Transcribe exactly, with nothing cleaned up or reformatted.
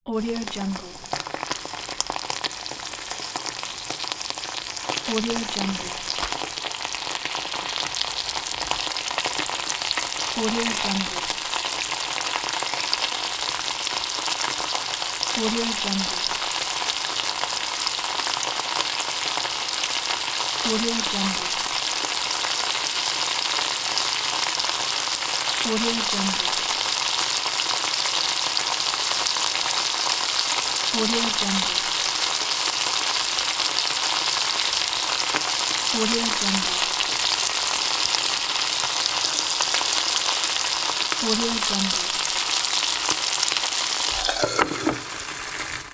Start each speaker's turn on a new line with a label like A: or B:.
A: Audio Jungle. Audio Jungle. Audio Jungle. Audio Jungle. Audio Jungle. Audio Jungle. Audio Jungle. Audio Jungle. Audio Jungle.